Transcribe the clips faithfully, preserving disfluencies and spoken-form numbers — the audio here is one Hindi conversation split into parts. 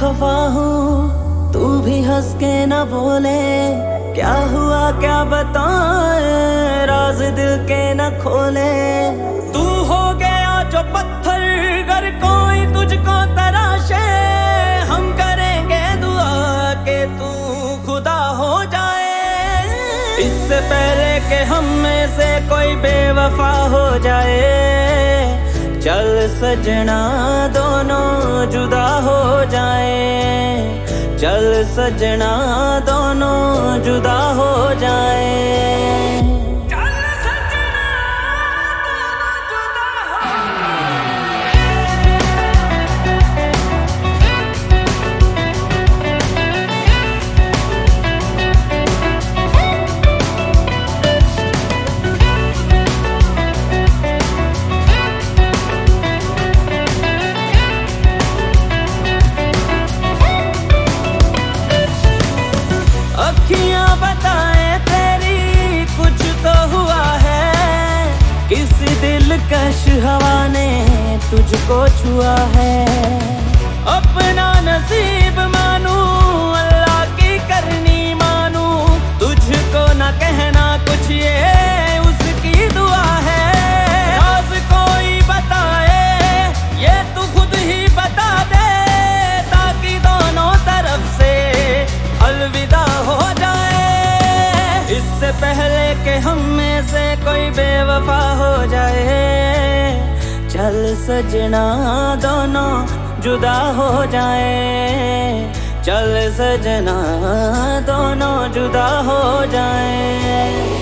खफा हूँ तू भी हंस के न बोले, क्या हुआ क्या बताए राज दिल के न खोले। तू हो गया जो पत्थर अगर कोई तुझको तराशे, हम करेंगे दुआ के तू खुदा हो जाए। इससे पहले कि हम में से कोई बेवफा हो जाए, चल सजना दोनों जुदा हो जाए, चल सजना दोनों जुदा हो जाए। अखियां बताए तेरी कुछ तो हुआ है, किसी दिलकश हवा ने तुझको छुआ है। अपना नसीब मानू अल्लाह की करनी मानू, तुझको न कहना कुछ ये उसकी दुआ है। राज कोई बताए ये तू खुद ही बता दे, ताकि दोनों तरफ से अलविदा हो जाए। इससे पहले कि हम में से कोई बेवफा हो जाए, चल सजना दोनों जुदा हो जाए, चल सजना दोनों जुदा हो जाए।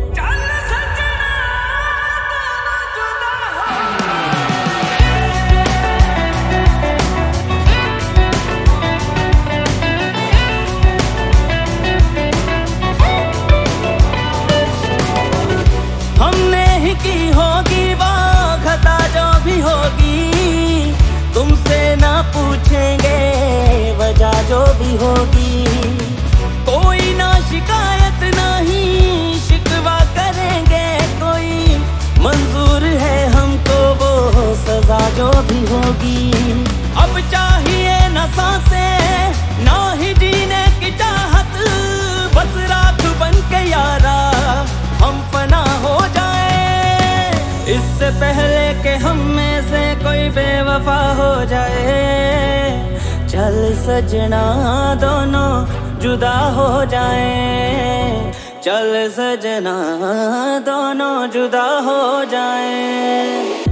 हमने ही की होगी वो खता जो भी होगी, तुमसे ना पूछेंगे वजह जो भी होगी। कोई ना शिकायत ना ही शिकवा करेंगे कोई, मंजूर है हमको वो सजा जो भी होगी। अब चाहिए न सांसें ना ही जीने की चाहत, बस राख बन के यारा हम फना हो जाए। इससे पहले कि हम में से कोई बेवफा हो जाए, चल सजना दोनों जुदा हो जाए, चल सजना दोनों जुदा हो जाए।